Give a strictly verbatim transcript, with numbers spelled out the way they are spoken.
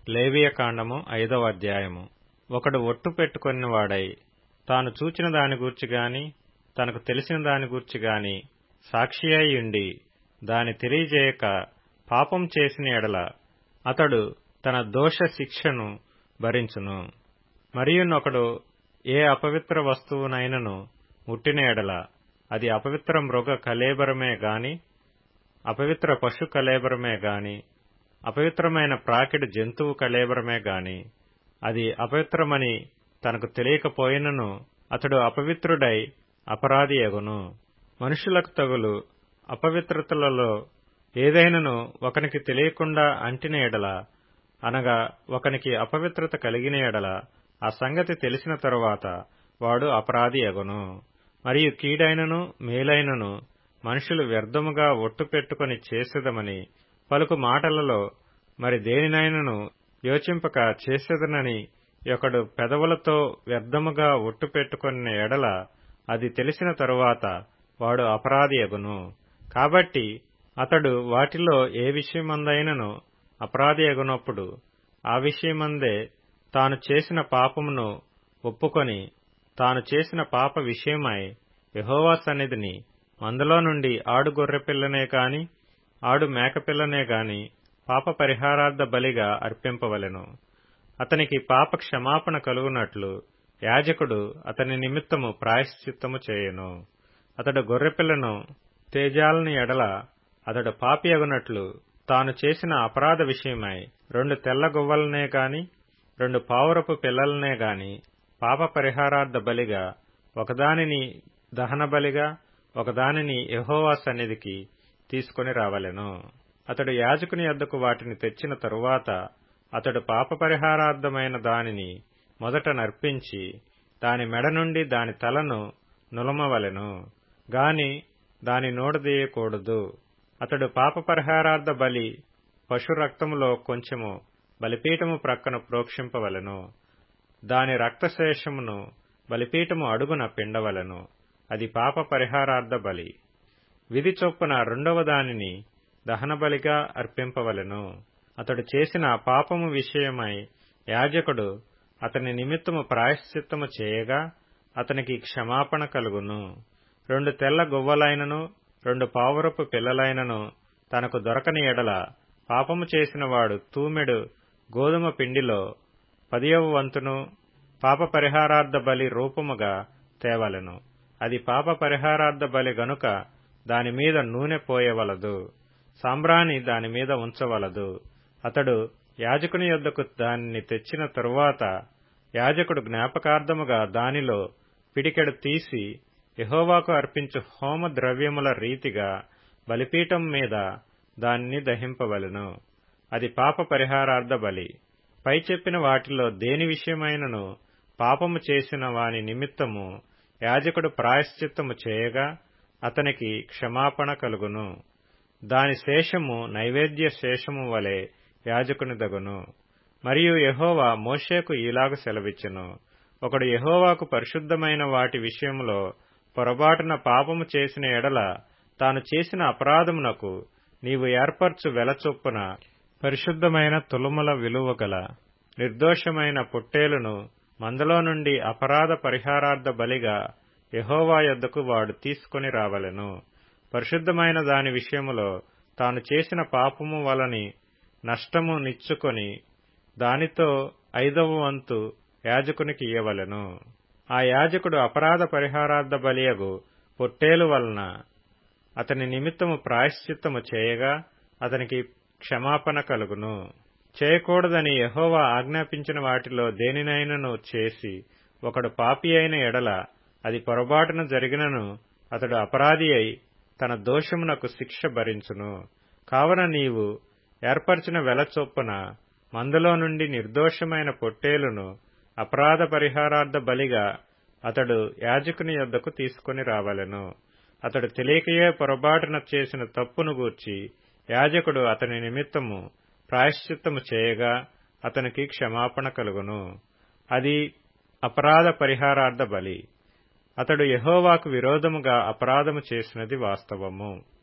లేవియకాండము ఐదవ అధ్యాయము. ఒకడు ఒట్టు పెట్టుకొనివాడై తాను చూచిన దాని గూర్చి గాని తనకు తెలిసిన దాని గూర్చి గాని సాక్షి అయి ఉండి దాని తెలియజేయక పాపం చేసిన ఎడల అతడు తన దోష శిక్షను భరించును. మరియునొకడు ఏ అపవిత్ర వస్తువునైనను ముట్టిన ఎడల అది అపవిత్ర మృగ కళేబరమే గాని అపవిత్ర పశు కళేబరమే గాని అపవిత్రమైన ప్రాకిడి జంతువు కళేబరమే గాని అది అపవిత్రమని తనకు తెలియకపోయినను అతడు అపవిత్రుడై అపరాధి యగును. మనుషులకు తగులు అపవిత్రతలలో ఏదైనను ఒకనికి తెలియకుండా అంటిన ఎడల అనగా ఒకనికి అపవిత్రత కలిగిన ఎడల ఆ సంగతి తెలిసిన తరువాత వాడు అపరాధి యగును. మరియు కీడైనను మేలైనను మనుషులు వ్యర్థముగా ఒట్టు పెట్టుకుని చేసేదమని పలుకు మాటలలో మరి దేనినైనను యోచింపక చేసేదనని ఒకడు పెదవులతో వ్యర్థముగా ఒట్టు పెట్టుకున్న ఎడల అది తెలిసిన తరువాత వాడు అపరాధి యగును. కాబట్టి అతడు వాటిలో ఏ విషయమందైనను అపరాధి యగునప్పుడు ఆ విషయమందే తాను చేసిన పాపమును ఒప్పుకొని తాను చేసిన పాప విషయమై యెహోవా సన్నిధిని మందలో నుండి ఆడు గొర్రెపిల్లనే గాని ఆడు మేకపిల్లనే గాని పాప పరిహారార్థ బలిగా అర్పింపవలెను. అతనికి పాప క్షమాపణ కలుగునట్లు యాజకుడు అతని నిమిత్తము ప్రాయశ్చిత్తము చేయును. అతడు గొర్రెపిల్లను తేజాలని ఎడల అతడు పాపియగునట్లు తాను చేసిన అపరాధ విషయమై రెండు తెల్ల గువ్వలనే గాని రెండు పావురపు పిల్లలనే గాని పాప పరిహారార్థ బలిగా ఒకదానిని దహన బలిగా ఒకదానిని యెహోవా సన్నిధికి తీసుకుని రావలెను. అతడు యాజకుని యొద్దకు వాటిని తెచ్చిన తరువాత అతడు పాప పరిహారార్థమైన దానిని మొదట నర్పించి దాని మెడ నుండి దాని తలను నులమవలెను గాని దాని నూడదీయకూడదు. అతడు పాప పరిహారార్థ బలి పశు రక్తములో కొంచెము బలిపీఠము ప్రక్కన ప్రోక్షింపవలెను. దాని రక్తశేషమును బలిపీఠము అడుగున పిండవలెను. అది పాప పరిహారార్థ బలి. విధి చొప్పున రెండవ దానిని దహనబలిగా అర్పింపవలెను. అతడు చేసిన పాపము విషయమై యాజకుడు అతని నిమిత్తము ప్రాయశ్చిత్తము చేయగా అతనికి క్షమాపణ కలుగును. రెండు తెల్ల గువ్వలైనను రెండు పావురపు పిల్లలైనను తనకు దొరకని ఎడల పాపము చేసిన వాడు తూమెడు గోధుమ పిండిలో పదియవ వంతును పాప పరిహారార్థ బలి రూపముగా తేవలెను. అది పాప పరిహారార్థ బలి గనుక దానిమీద నూనె పోయవలదు, సాంబ్రాణి దానిమీద ఉంచవలదు. అతడు యాజకుని యొద్దకు దానిని తెచ్చిన తరువాత యాజకుడు జ్ఞాపకార్థముగా దానిలో పిడికెడు తీసి యెహోవాకు అర్పించు హోమ ద్రవ్యముల రీతిగా బలిపీఠం మీద దానిని దహింపవలెను. అది పాప పరిహారార్థ బలి. పై చెప్పిన వాటిలో దేని విషయమైనను పాపము చేసిన వాని నిమిత్తము యాజకుడు ప్రాయశ్చిత్తము చేయగా అతనికి క్షమాపణ కలుగును. దాని శేషము నైవేద్య శేషము వలె యాజకుని దగును. మరియు యెహోవా మోషేకు ఈలాగు సెలవిచ్చెను. ఒకడు యెహోవాకు పరిశుద్ధమైన వాటి విషయంలో పొరబాటున పాపము చేసిన ఎడల తాను చేసిన అపరాధమునకు నీవు ఏర్పరచు వెల చొప్పున పరిశుద్ధమైన తులముల విలువగల నిర్దోషమైన పొట్టేలును మందలో నుండి అపరాధ పరిహారార్థ బలిగా యెహోవా యొద్దకు వాడు తీసుకుని రావలెను. పరిశుద్ధమైన దాని విషయములో తాను చేసిన పాపము వలని నష్టము నిచ్చుకొని దానితో ఐదవ వంతు యాజకునికి ఇయ్యవలెను. ఆ యాజకుడు అపరాధ పరిహారార్థ బలియగు పొట్టేలు వలన అతని నిమిత్తము ప్రాయశ్చిత్తము చేయగా అతనికి క్షమాపణ కలుగును. చేయకూడదని యెహోవా ఆజ్ఞాపించిన వాటిలో దేనినైనను చేసి ఒకడు పాపి అయిన ఎడల అది పొరబాటున జరిగినను అతడు అపరాధి అయి తన దోషమునకు శిక్ష భరించును. కావున నీవు ఏర్పరచిన వెల చొప్పున మందలో నుండి నిర్దోషమైన పొట్టేలును అపరాధ పరిహారార్థ బలిగా అతడు యాజకుని యొద్దకు తీసుకుని రావలెను. అతడు తెలియకయే పొరబాటున చేసిన తప్పును గూర్చి యాజకుడు అతని నిమిత్తము ప్రాయశ్చిత్తము చేయగా అతనికి క్షమాపణ కలుగును. అది అపరాధ పరిహారార్థ బలి. అతడు యెహోవాకు విరోధముగా అపరాధము చేసినది వాస్తవము.